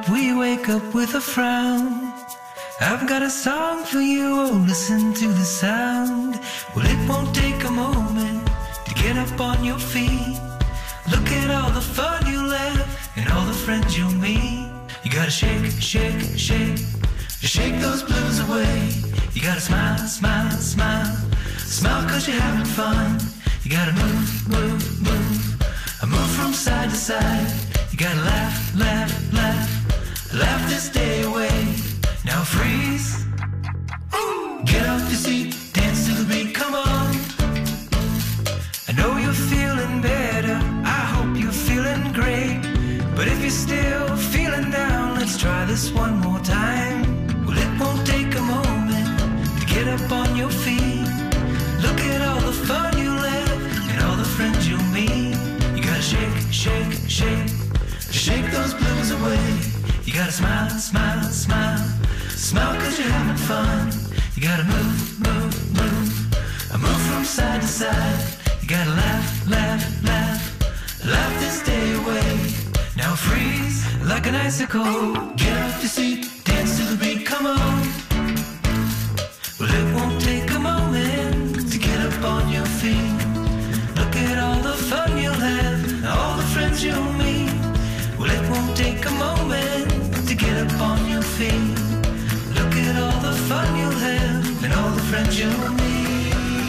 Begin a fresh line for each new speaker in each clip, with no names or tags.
we wake up with a frown. I've got a song for you, oh listen to the sound. Well, it won't take a moment to get up on your feet. Look at all the fun you'll have and all the friends you'll meet. You gotta shake, shake, shake, shake those blues away. You gotta smile, smile, smile, smile cause you're having fun. You gotta move, move, move, move from side to side. You gotta laugh, laugh, laugh, laugh this day away. Now freeze, get off your seat, dance to the beat, come on. I know you're feeling better, I hope you're feeling great. But if you're still feeling down, let's try this one more time. Well, it won't take a moment to get up on your feet. Look at all the fun you'll have and all the friends you'll meet. You gotta shake, shake, shake, shake those blues away. You gotta smile, smile, smile, smile cause you're having fun. You gotta move, move, move, move from side to side. You gotta laugh, laugh, laugh, laugh this day away. Now freeze like an icicle, get off your seat, dance to the beat, come on. Well, it won't take a moment to get up on your feet. Look at all the fun you'll have, all the friends you'll meet. Well, it won't take a moment to get up on your feet. Look at all the fun you'll have and all the friends you'll meet.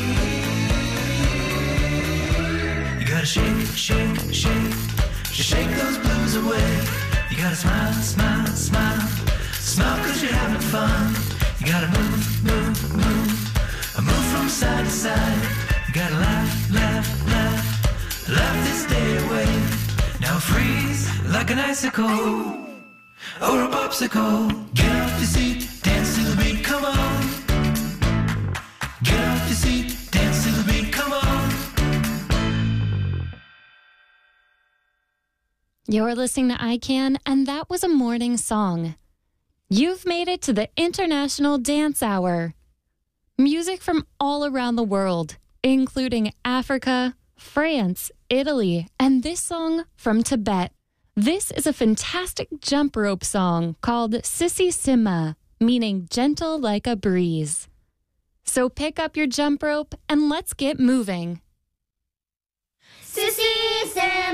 You gotta shake, shake, shake, shake those blues away. You gotta smile, smile, smile, smile cause you're having fun. You gotta move, move, move, move from side to side. You gotta laugh, laugh, laugh, laugh this day away. Now freeze like an icicle or a popsicle. Get off your seat, dance to the beat, come on. Get off your seat, dance to the beat, come on.
You're listening to ICANN, and that was a morning song. You've made it to the International Dance Hour. Music from all around the world, including Africa, France, Italy, and this song from Tibet. This is a fantastic jump rope song called Sissy Sima, meaning gentle like a breeze. So pick up your jump rope and let's get moving.